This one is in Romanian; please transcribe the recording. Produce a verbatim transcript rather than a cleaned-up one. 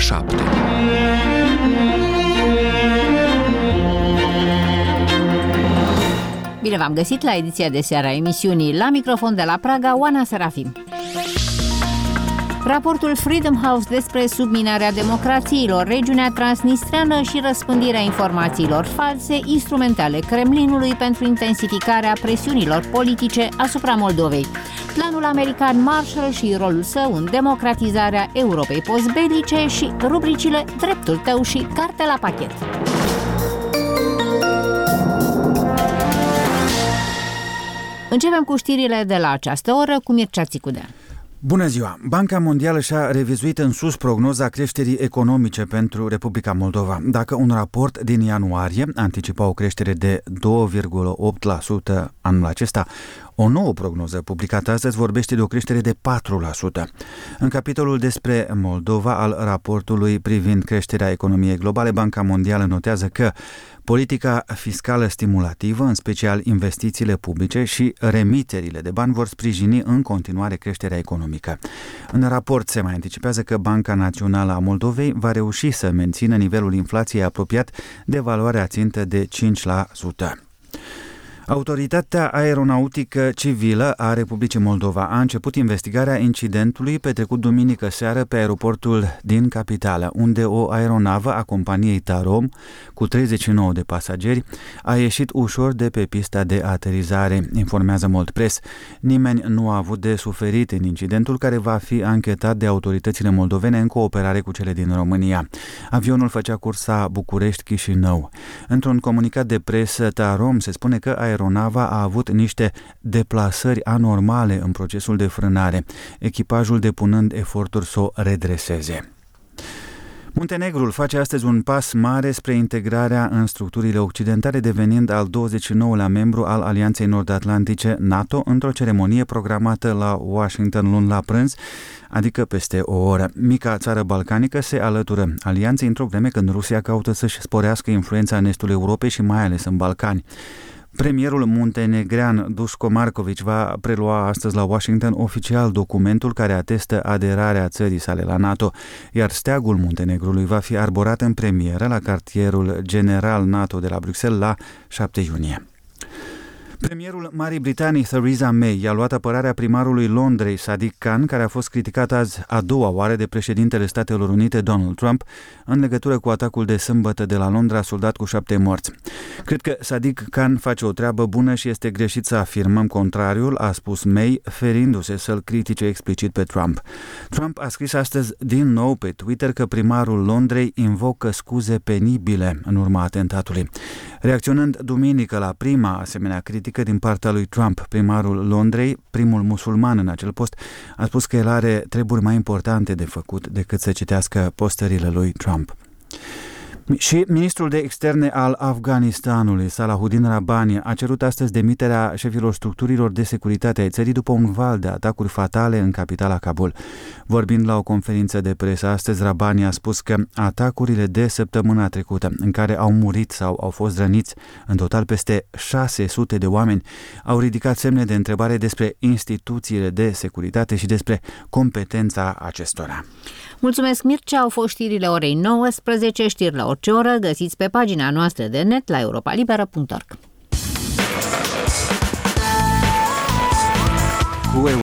șapte. Bine v-am găsit la ediția de seară a emisiunii. La microfon de la Praga, Oana Serafim. Raportul Freedom House despre subminarea democrațiilor, regiunea transnistreană și răspândirea informațiilor false, instrumentele Kremlinului pentru intensificarea presiunilor politice asupra Moldovei. Planul american Marshall și rolul său în democratizarea Europei postbelice și rubricile Dreptul tău și Carte la pachet. Începem cu știrile de la această oră cu Mircea Țicudean. Bună ziua! Banca Mondială și-a revizuit în sus prognoza creșterii economice pentru Republica Moldova. Dacă un raport din ianuarie anticipa o creștere de doi virgulă opt la sută anul acesta, o nouă prognoză publicată astăzi vorbește de o creștere de patru la sută. În capitolul despre Moldova al raportului privind creșterea economiei globale, Banca Mondială notează că politica fiscală stimulativă, în special investițiile publice și remiterile de bani, vor sprijini în continuare creșterea economică. În raport se mai anticipează că Banca Națională a Moldovei va reuși să mențină nivelul inflației apropiat de valoarea țintă de cinci la sută. Autoritatea aeronautică civilă a Republicii Moldova a început investigarea incidentului petrecut duminică seară pe aeroportul din capitală, unde o aeronavă a companiei Tarom cu treizeci și nouă de pasageri a ieșit ușor de pe pista de aterizare, informează Moldpress. Nimeni nu a avut de suferit în incidentul, care va fi anchetat de autoritățile moldovene în cooperare cu cele din România. Avionul făcea cursa București-Chișinău. Într-un comunicat de presă, Tarom se spune că aeronava a avut niște deplasări anormale în procesul de frânare, echipajul depunând eforturi să o redreseze. Muntenegrul face astăzi un pas mare spre integrarea în structurile occidentale, devenind al douăzeci și nouălea membru al Alianței Nord-Atlantice NATO într-o ceremonie programată la Washington luni la prânz, adică peste o oră. Mica țară balcanică se alătură alianței într-o vreme când Rusia caută să-și sporească influența în estul Europei și mai ales în Balcani. Premierul muntenegrean Duško Marković va prelua astăzi la Washington oficial documentul care atestă aderarea țării sale la NATO, iar steagul Muntenegrului va fi arborat în premieră la cartierul general NATO de la Bruxelles la șapte iunie. Premierul Marii Britanii Theresa May i-a luat apărarea primarului Londrei Sadiq Khan, care a fost criticat azi a doua oară de președintele Statelor Unite Donald Trump în legătură cu atacul de sâmbătă de la Londra, soldat cu șapte morți. Cred că Sadiq Khan face o treabă bună și este greșit să afirmăm contrariul, a spus May, ferindu-se să-l critique explicit pe Trump. Trump a scris astăzi din nou pe Twitter că primarul Londrei invocă scuze penibile în urma atentatului. Reacționând duminică la prima asemenea critică din partea lui Trump, primarul Londrei, primul musulman în acel post, a spus că el are treburi mai importante de făcut decât să citească postările lui Trump. Și ministrul de externe al Afganistanului, Salahuddin Rabbani, a cerut astăzi demiterea șefilor structurilor de securitate ai țării după un val de atacuri fatale în capitala Kabul. Vorbind la o conferință de presă astăzi, Rabbani a spus că atacurile de săptămâna trecută, în care au murit sau au fost răniți în total peste șase sute de oameni, au ridicat semne de întrebare despre instituțiile de securitate și despre competența acestora. Mulțumesc, Mircea. Au fost știrile orei nouăsprezece, știri la orice oră, găsiți pe pagina noastră de net la europa liberă punct org.